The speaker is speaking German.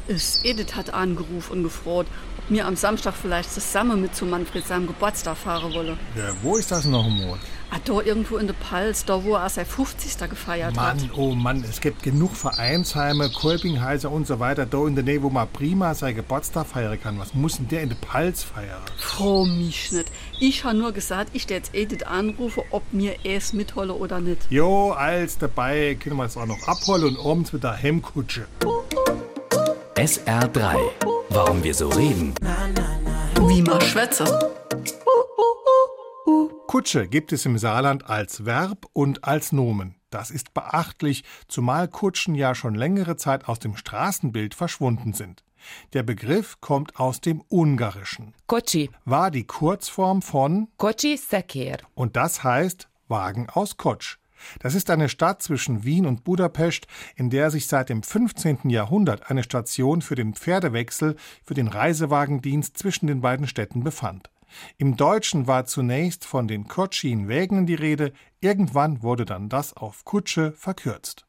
Edith hat angerufen und gefragt, ob mir am Samstag vielleicht zusammen mit zu Manfred seinem Geburtstag fahren wolle. Ja, wo ist das noch mal? Da irgendwo in der Pals, da wo er sein 50. gefeiert hat. Mann, oh Mann, es gibt genug Vereinsheime, Kolpinghäuser und so weiter, da in der Nähe, wo man prima sein Geburtstag feiern kann. Was muss denn der in der Pals feiern? Frau mich nicht. Ich habe nur gesagt, ich jetzt Edith anrufe, ob mir es mitholle oder nicht. Jo, als dabei können wir es auch noch abholen und abends mit der Hemmkutsche. SR3. Warum wir so reden. Wie man schwätze. Kutsche gibt es im Saarland als Verb und als Nomen. Das ist beachtlich, zumal Kutschen ja schon längere Zeit aus dem Straßenbild verschwunden sind. Der Begriff kommt aus dem Ungarischen. Kocsi. War die Kurzform von Kocsi szekér. und das heißt Wagen aus Kotsch. Das ist eine Stadt zwischen Wien und Budapest, in der sich seit dem 15. Jahrhundert eine Station für den Pferdewechsel für den Reisewagendienst zwischen den beiden Städten befand. Im Deutschen war zunächst von den Kotschin-Wägen die Rede, irgendwann wurde dann das auf Kutsche verkürzt.